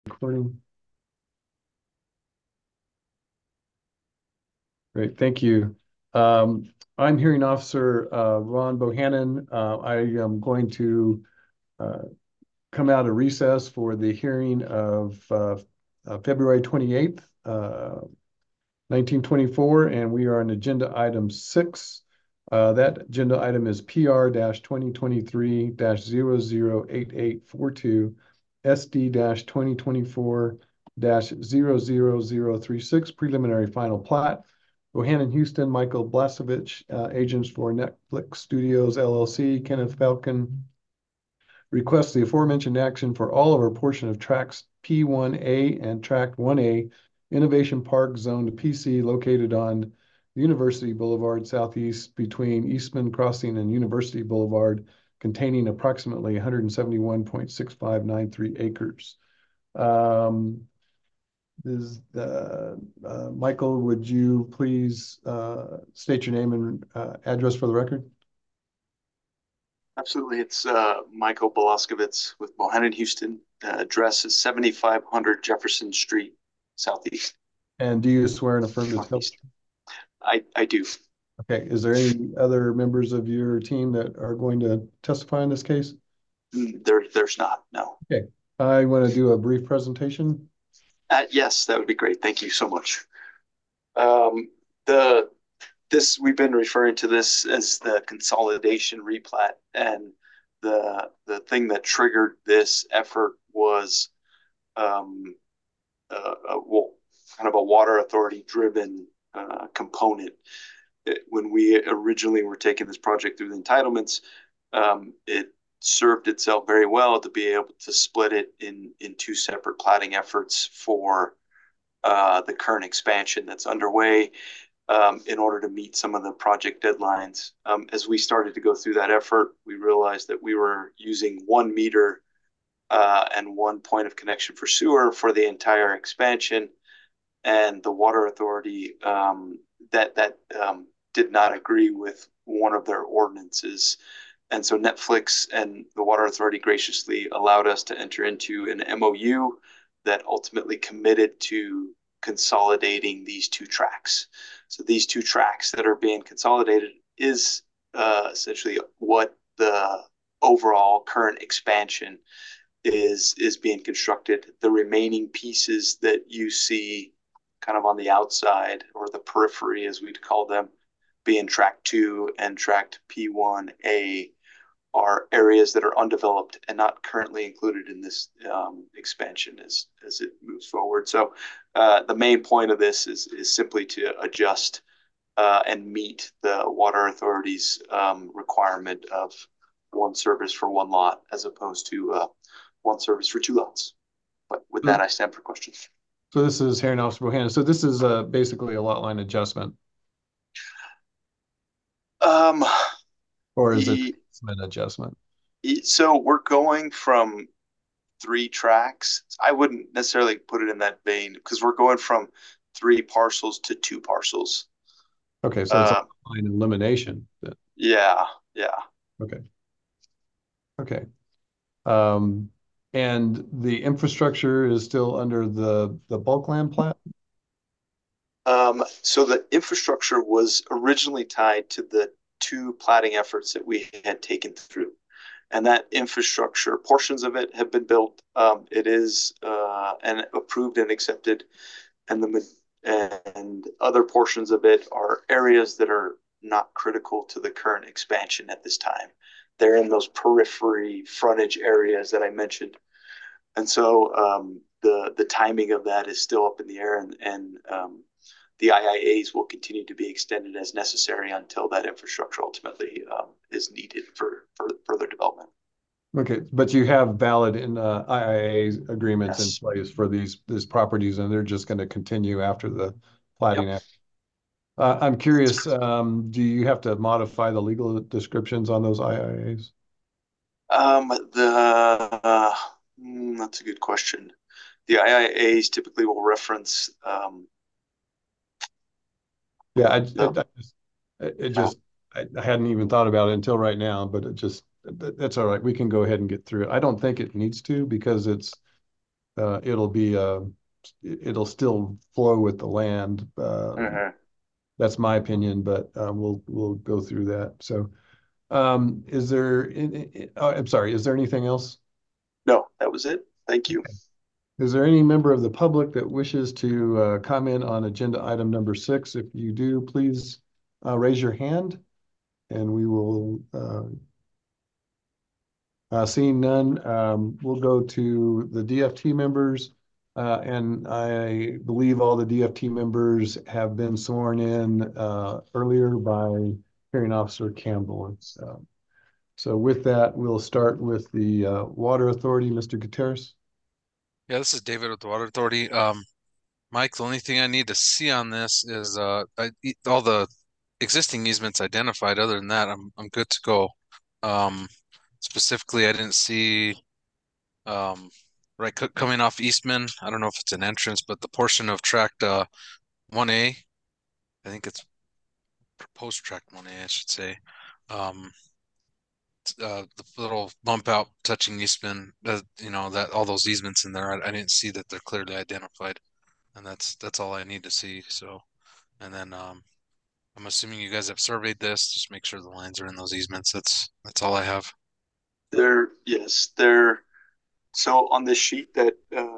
Recording. Great, thank you. I'm Hearing Officer Ron Bohannon. I am going to uh, come out of recess for the hearing of February 28th, 1924, and we are on agenda item 6. That agenda item is PR-2023-008842, SD-2024-00036, preliminary final plat. Bohannon Houston, Michael Blasevich, agents for Netflix Studios LLC, Kenneth Falcon, requests the aforementioned action for all of our portion of tracks P1A and track 1A, Innovation Park Zone PC, located on University Boulevard Southeast between Eastman Crossing and University Boulevard, containing approximately 171.6593 acres. Michael, would you please state your name and address for the record? Absolutely. It's Michael Belaskowitz with Bohannon Houston. The address is 7500 Jefferson Street, Southeast, And do you swear and affirm to tell? Northeast. I do. Okay, is there any other members of your team that are going to testify in this case? There's not, no. Okay, I want to do a brief presentation. Yes, that would be great. Thank you so much. Um, the this we've been referring to this as the consolidation replat, and the thing that triggered this effort was um, well, kind of a water authority driven component. When we originally were taking this project through the entitlements, it served itself very well to be able to split it in two separate platting efforts for the current expansion that's underway, in order to meet some of the project deadlines. As we started to go through that effort, we realized that we were using 1 meter and one point of connection for sewer for the entire expansion, and the water authority that did not agree with one of their ordinances. And so Netflix and the water authority graciously allowed us to enter into an MOU that ultimately committed to consolidating these two tracks. So these two tracks that are being consolidated is essentially what the overall current expansion is being constructed. The remaining pieces that you see kind of on the outside, or the periphery as we'd call them, being track 2 and track P1A, are areas that are undeveloped and not currently included in this expansion as it moves forward. So the main point of this is simply to adjust and meet the water authority's requirement of one service for one lot as opposed to one service for two lots. But with that, I stand for questions. So this is Hearing Officer Bohannon. So this is basically a lot line adjustment, Um, or is it e- an adjustment? so we're going from three tracks. I wouldn't necessarily put it in that vein because we're going from three parcels to two parcels. Okay, so it's a Uh, line elimination. yeah, yeah. Okay, okay. Um, and the infrastructure is still under the bulk land plat? So the infrastructure was originally tied to the two platting efforts that we had taken through. And that infrastructure, portions of it have been built. It is and approved and accepted, and and other portions of it are areas that are not critical to the current expansion at this time. They're in those periphery frontage areas that I mentioned, and so the timing of that is still up in the air, and the IIAs will continue to be extended as necessary until that infrastructure ultimately is needed for further development. Okay, but you have valid IIA agreements in Yes. place for these properties, and they're just going to continue after the Yep. plating act. I'm curious, do you have to modify the legal descriptions on those IIAs? The That's a good question. The IIAs typically will reference Yeah, the it just, I hadn't even thought about it until right now, but that's all right. We can go ahead and get through it. I don't think it needs to because it'll be it'll still flow with the land. Mhm. That's my opinion, but we'll go through that. So, is there? I'm sorry. Is there anything else? No, that was it. Thank you. Is there any member of the public that wishes to comment on agenda item number 6? If you do, please raise your hand, and we will. Seeing none, we'll go to the DFT members. And I believe all the DFT members have been sworn in earlier by Hearing Officer Campbell. So with that, we'll start with the Water Authority, Mr. Gutierrez. Yeah, this is David with the Water Authority. Mike, the only thing I need to see on this is all the existing easements identified. Other than that, I'm good to go. Um, Specifically, I didn't see um, right coming off Eastman. I don't know if it's an entrance, but the portion of tract 1A, I think it's proposed tract 1A, I should say. Um, the little bump out touching Eastman, that all those easements in there, I didn't see that they're clearly identified, and that's all I need to see. So, and then I'm assuming you guys have surveyed this, just make sure the lines are in those easements. That's all I have. Yes, there. So on this sheet that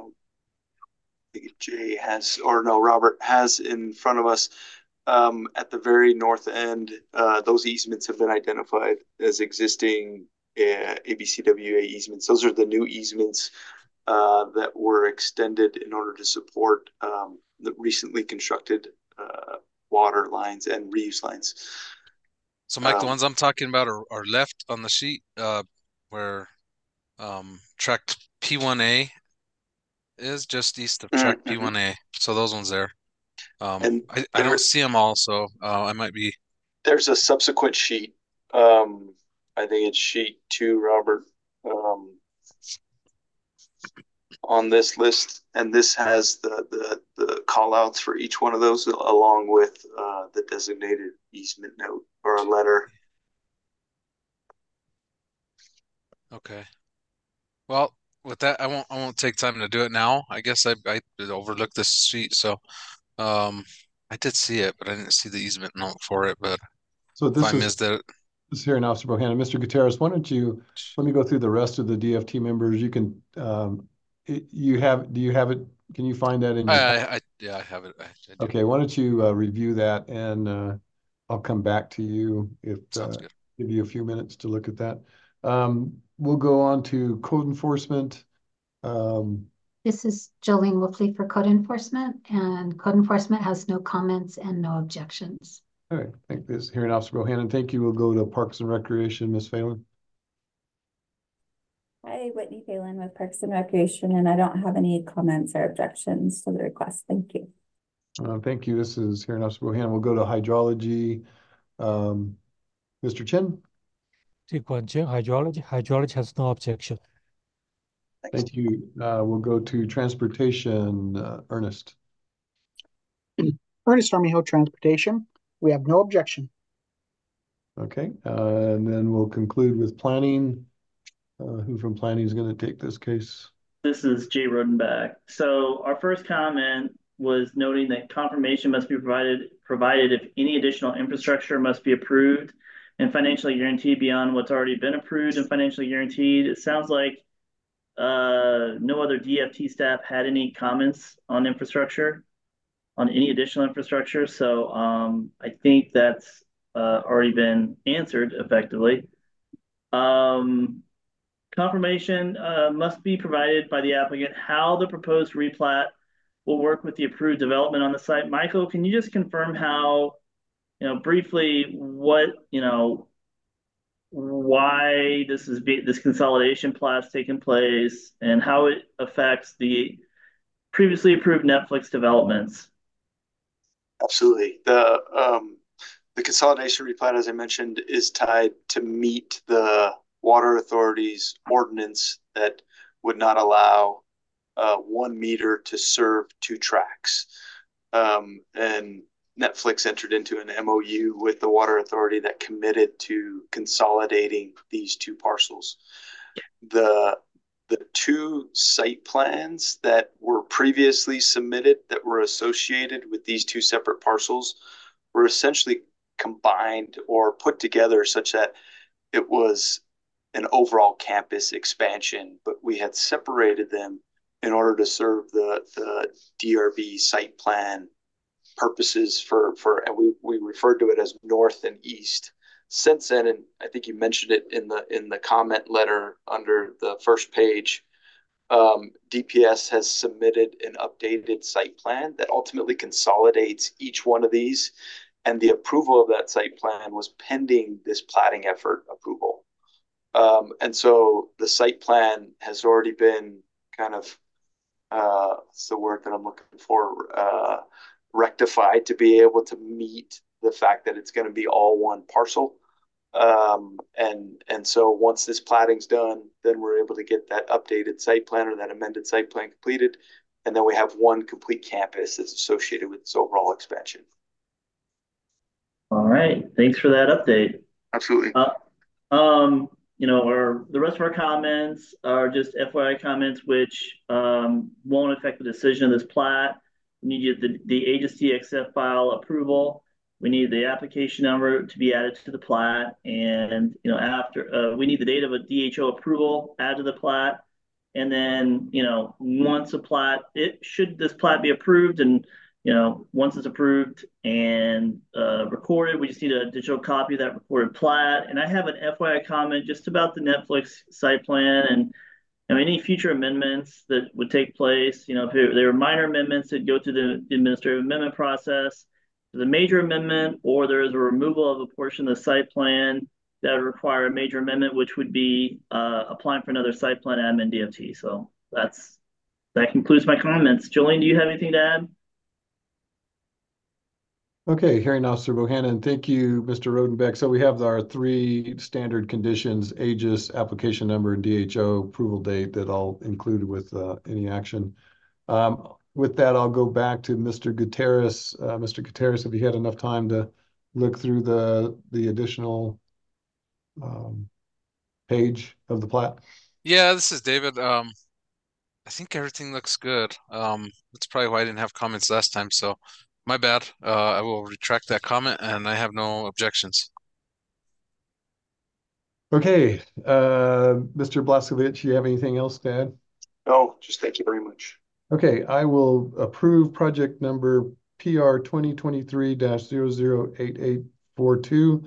Jay has, or no, Robert has in front of us, at the very north end, those easements have been identified as existing ABCWA easements. Those are the new easements that were extended in order to support the recently constructed water lines and reuse lines. So, Mike, the ones I'm talking about are left on the sheet, where tract P1A is just east of tract Mm-hmm. P1A. So those ones there. And I don't see them all, so I might be. there's a subsequent sheet. I think it's sheet 2, Robert, on this list, and this has the call outs for each one of those along with the designated easement note or a letter. Okay. Well, with that, I won't take time to do it now. I guess I overlooked this sheet, so um I did see it, but I didn't see the easement note for it. But So if I this missed it, is Hearing Officer Bohannon. Mr. Gutierrez, why don't you let me go through the rest of the DFT members? You can do you have it? Can you find that in your packet? yeah, I have it. I do. Okay, why don't you review that, and I'll come back to you if Sounds good. give you a few minutes to look at that. We'll go on to code enforcement. Um, This is Jolene Wolfley for Code Enforcement, and Code Enforcement has no comments and no objections. all right, thank this Hearing Officer Bohannon. Thank you. We'll go to Parks and Recreation, Ms. Phelan. Hi, Whitney Phelan with Parks and Recreation, and I don't have any comments or objections to the request. Thank you. Thank you. This is Hearing Officer Bohannon. We'll go to hydrology. Mr. Chen. Hydrology has no objection. Thank you. We'll go to transportation, Ernest. Ernest Armijo, Transportation. We have no objection. Okay, and then we'll conclude with planning. Who from planning is going to take this case? This is Jay Rodenbach. So our first comment was noting that confirmation must be provided if any additional infrastructure must be approved and financially guaranteed beyond what's already been approved and financially guaranteed. It sounds like no other DFT staff had any comments on infrastructure, on any additional infrastructure. So I think that's already been answered effectively. Confirmation must be provided by the applicant how the proposed replat will work with the approved development on the site. Michael, can you just confirm how, briefly what, why this consolidation plat's taking place and how it affects the previously approved Netflix developments? Absolutely. The consolidation replat, as I mentioned, is tied to meet the water authority's ordinance that would not allow 1 meter to serve 2 tracks. And Netflix entered into an MOU with the water authority that committed to consolidating these 2 parcels. The the two site plans that were previously submitted that were associated with these two separate parcels were essentially combined or put together such that it was an overall campus expansion, but we had separated them in order to serve the DRB site plan purposes and we referred to it as north and east. Since then, and I think you mentioned it in the comment letter under the first page, DPS has submitted an updated site plan that ultimately consolidates each one of these, and the approval of that site plan was pending this platting effort approval. And so the site plan has already been kind of, it's the word that I'm looking for, rectified to be able to meet the fact that it's going to be all one parcel. And so once this platting's done, then we're able to get that updated site plan or that amended site plan completed. And then we have one complete campus that's associated with this overall expansion. All right, thanks for that update. Absolutely. The rest of our comments are just FYI comments, which won't affect the decision of this plat. We need the agency XF file approval. We need the application number to be added to the plat, and after we need the date of a DHO approval added to the plat, and then once this plat be approved, and once it's approved and recorded, we just need a digital copy of that recorded plat. And I have an FYI comment just about the Netflix site plan and any future amendments that would take place. If there are minor amendments that go through the administrative amendment process, the major amendment, or there is a removal of a portion of the site plan that would require a major amendment, which would be applying for another site plan admin DFT. So that concludes my comments. Jolene, do you have anything to add? Okay, Hearing Officer Bohannon, thank you, Mr. Rodenbeck. So we have our three standard conditions: AGIS, application number, and DHO approval date that I'll include with any action. With that, I'll go back to Mr. Gutierrez. Mr. Gutierrez, have you had enough time to look through the additional page of the plat? Yeah, this is David. I think everything looks good. That's probably why I didn't have comments last time, so my bad. I will retract that comment, and I have no objections. Okay, Mr. Blaskovich, you have anything else to add? No, just thank you very much. Okay, I will approve project number PR 2023-008842,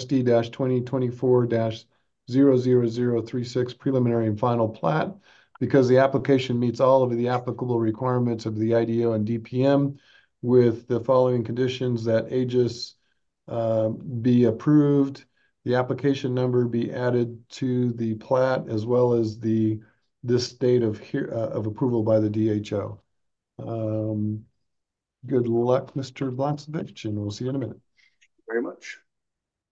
SD-2024-00036 preliminary and final plat, because the application meets all of the applicable requirements of the IDO and DPM, with the following conditions: that AGIS be approved, the application number be added to the plat, as well as this date of approval by the DHO. Good luck, Mr. Blaskovich, and we'll see you in a minute. Very much.